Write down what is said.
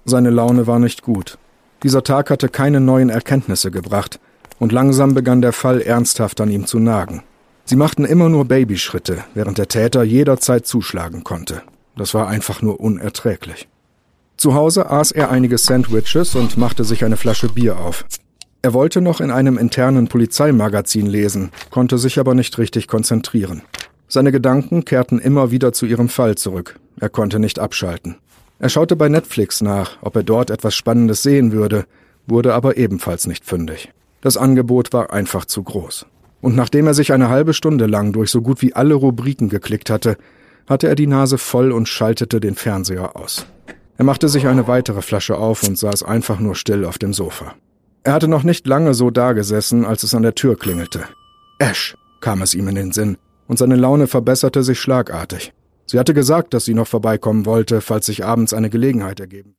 Seine Laune war nicht gut. Dieser Tag hatte keine neuen Erkenntnisse gebracht, und langsam begann der Fall ernsthaft an ihm zu nagen. Sie machten immer nur Babyschritte, während der Täter jederzeit zuschlagen konnte. Das war einfach nur unerträglich. Zu Hause aß er einige Sandwiches und machte sich eine Flasche Bier auf. Er wollte noch in einem internen Polizeimagazin lesen, konnte sich aber nicht richtig konzentrieren. Seine Gedanken kehrten immer wieder zu ihrem Fall zurück. Er konnte nicht abschalten. Er schaute bei Netflix nach, ob er dort etwas Spannendes sehen würde, wurde aber ebenfalls nicht fündig. Das Angebot war einfach zu groß. Und nachdem er sich eine halbe Stunde lang durch so gut wie alle Rubriken geklickt hatte, hatte er die Nase voll und schaltete den Fernseher aus. Er machte sich eine weitere Flasche auf und saß einfach nur still auf dem Sofa. Er hatte noch nicht lange so dagesessen, als es an der Tür klingelte. Ash, kam es ihm in den Sinn, und seine Laune verbesserte sich schlagartig. Sie hatte gesagt, dass sie noch vorbeikommen wollte, falls sich abends eine Gelegenheit ergeben.